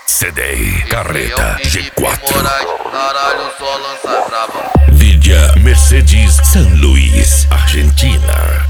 CD Carreta G4. Caralho, só lança brava. Lídia Mercedes San Luis, Argentina.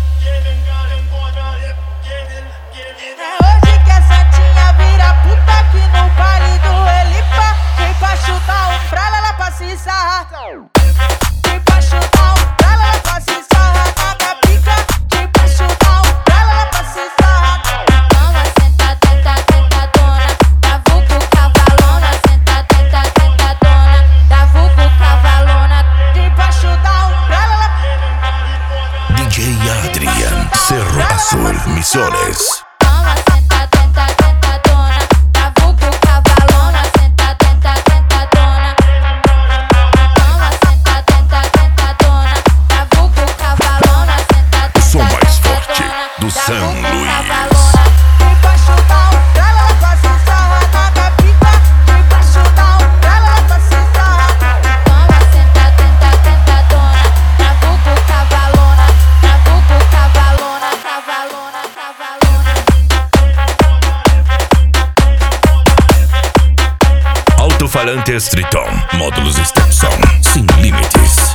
Hoje que a santinha vira puta aqui no baile do Elipa. Vem pra chutar um fralha, ela pra se sarrar. Vem pra chutar um fralha, ela pra se sarrar na minha pica. Vem pra chutar um fralha, ela pra se sarrar. Toma, senta, tenta, tentadona. Da vulgo cavalona. Senta, tenta, tentadona. Da vulgo cavalona. Vem pra chutar um fralha, ela... DJ Adrian, Cerro Azul, Misiones. Toma, senta, tenta, tentadona. Da vulgo cavalona. Senta, tenta, tentadona. Toma, senta, tenta, tentadona. Da vulgo cavalona. Senta, O som tenta, mais forte tentadona. do Da San vulgo Luis. cavalona. Vem pra chutar um fralha, ela pra se sarrar na minha pica. Vem pra chutar um fralha, ela pra se sarrar. Toma, senta, tenta, tentadona. Da vulgo cavalona. Da vulgo cavalona. Cavalona, cavalona. Alto-falantes Triton, módulos Stepson, sem limites.